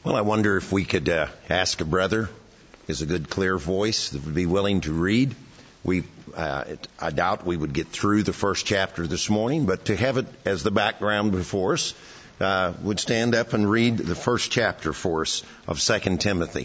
Well, I wonder if we could ask a brother, is a good clear voice that would be willing to read. I doubt we would get through the first chapter this morning, but to have it as the background before us, would stand up and read the first chapter for us of 2 Timothy.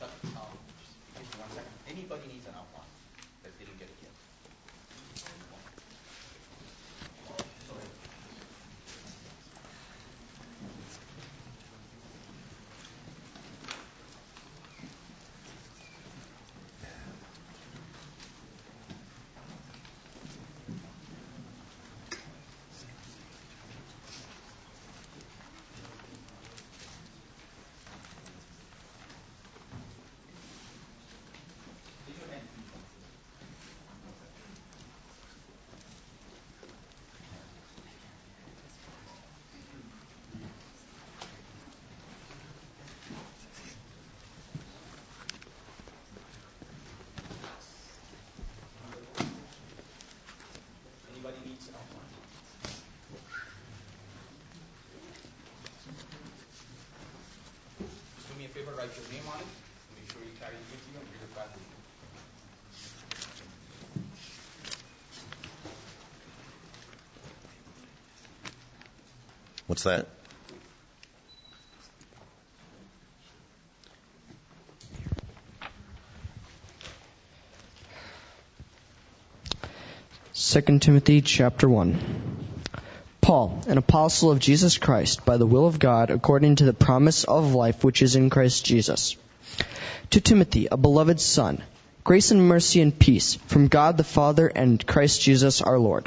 Write your name on it. Make sure you carry it with you and bring it back with you. What's that? Second Timothy chapter 1. Paul, an apostle of Jesus Christ, by the will of God, according to the promise of life which is in Christ Jesus. To Timothy, a beloved son, grace and mercy and peace from God the Father and Christ Jesus our Lord.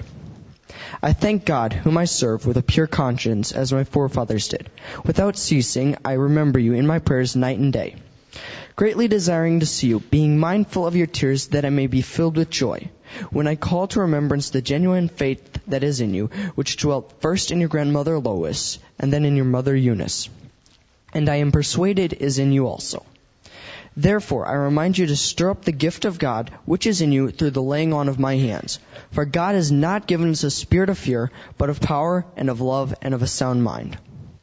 I thank God, whom I serve with a pure conscience, as my forefathers did. Without ceasing, I remember you in my prayers night and day, greatly desiring to see you, being mindful of your tears, that I may be filled with joy, when I call to remembrance the genuine faith that is in you, which dwelt first in your grandmother Lois, and then in your mother Eunice, and I am persuaded is in you also. Therefore I remind you to stir up the gift of God which is in you through the laying on of my hands. For God has not given us a spirit of fear, but of power and of love and of a sound mind.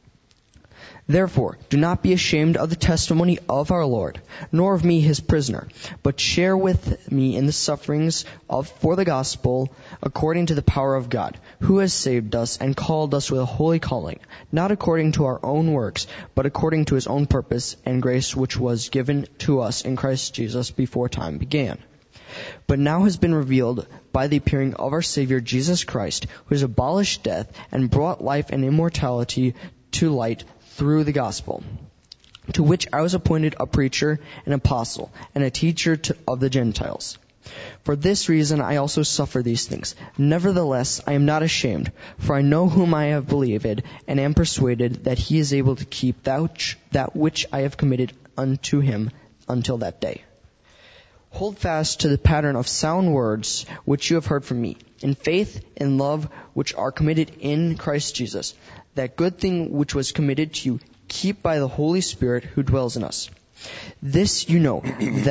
Therefore, do not be ashamed of the testimony of our Lord, nor of me his prisoner, but share with me in the sufferings for the gospel according to the power of God, who has saved us and called us with a holy calling, not according to our own works, but according to his own purpose and grace which was given to us in Christ Jesus before time began, but now has been revealed by the appearing of our Savior Jesus Christ, who has abolished death and brought life and immortality to light through the gospel, to which I was appointed a preacher, an apostle, and a teacher of the Gentiles. For this reason I also suffer these things. Nevertheless, I am not ashamed, for I know whom I have believed, and am persuaded that he is able to keep that which I have committed unto him until that day. Hold fast to the pattern of sound words which you have heard from me, in faith and love which are committed in Christ Jesus. That good thing which was committed to you, keep by the Holy Spirit who dwells in us. This you know,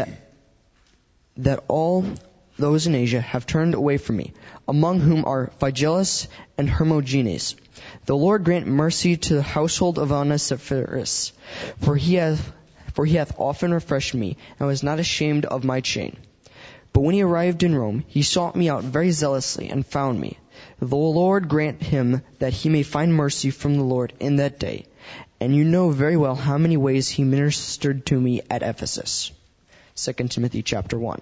that all those in Asia have turned away from me, among whom are Phygelus and Hermogenes. The Lord grant mercy to the household of Onesiphorus, for he hath often refreshed me, and was not ashamed of my chain. But when he arrived in Rome, he sought me out very zealously, and found me. The Lord grant him that he may find mercy from the Lord in that day. And you know very well how many ways he ministered to me at Ephesus. 2 Timothy chapter 1.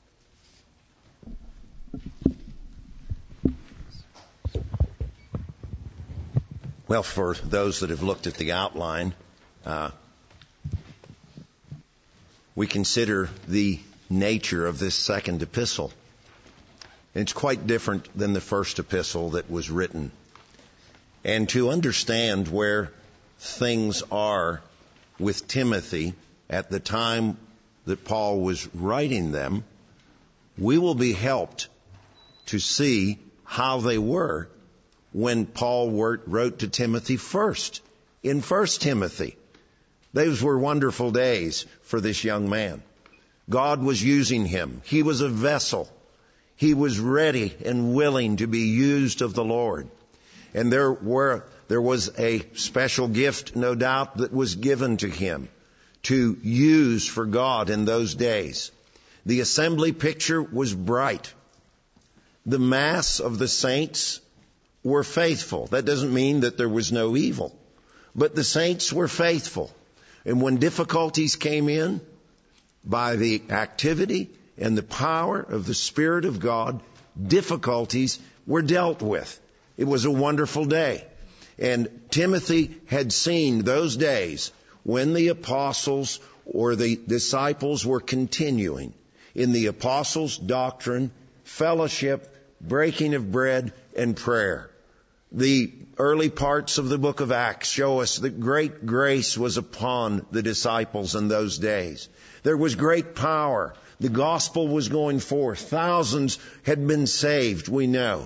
Well, for those that have looked at the outline, we consider the nature of this second epistle. It's quite different than the first epistle that was written. And to understand where things are with Timothy at the time that Paul was writing them, we will be helped to see how they were when Paul wrote to Timothy first, in 1 Timothy. Those were wonderful days for this young man. God was using him. He was a vessel. He was ready and willing to be used of the Lord. And there were there was a special gift, no doubt, that was given to him to use for God in those days. The assembly picture was bright. The mass of the saints were faithful. That doesn't mean that there was no evil, but the saints were faithful. And when difficulties came in, by the activity and the power of the Spirit of God, difficulties were dealt with. It was a wonderful day. And Timothy had seen those days when the apostles or the disciples were continuing in the apostles' doctrine, fellowship, breaking of bread, and prayer. The early parts of the book of Acts show us that great grace was upon the disciples in those days. There was great power. The gospel was going forth. Thousands had been saved, we know.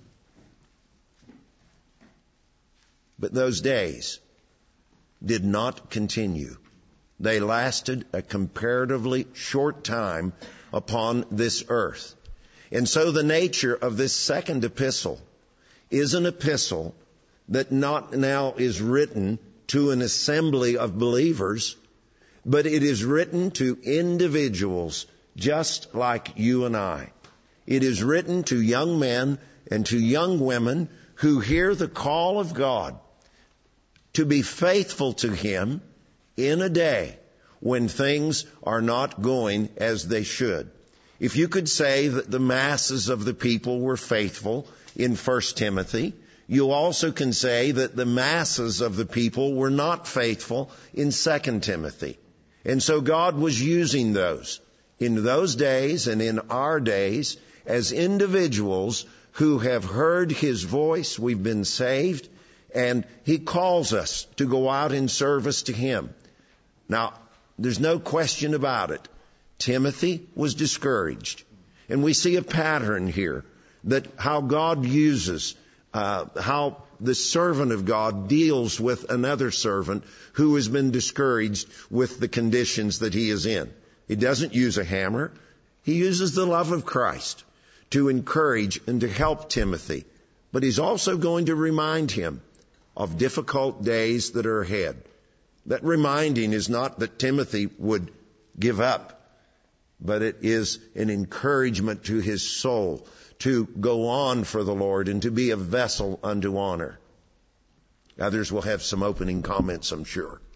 But those days did not continue. They lasted a comparatively short time upon this earth. And so the nature of this second epistle is an epistle that not now is written to an assembly of believers, but it is written to individuals just like you and I. It is written to young men and to young women who hear the call of God to be faithful to Him in a day when things are not going as they should. If you could say that the masses of the people were faithful in 1 Timothy, you also can say that the masses of the people were not faithful in 2 Timothy. And so God was using those in those days and in our days as individuals who have heard His voice. We've been saved, and He calls us to go out in service to Him. Now, there's no question about it. Timothy was discouraged. And we see a pattern here that how God uses, how the servant of God deals with another servant who has been discouraged with the conditions that he is in. He doesn't use a hammer. He uses the love of Christ to encourage and to help Timothy. But he's also going to remind him of difficult days that are ahead. That reminding is not that Timothy would give up, but it is an encouragement to his soul to go on for the Lord and to be a vessel unto honor. Others will have some opening comments, I'm sure.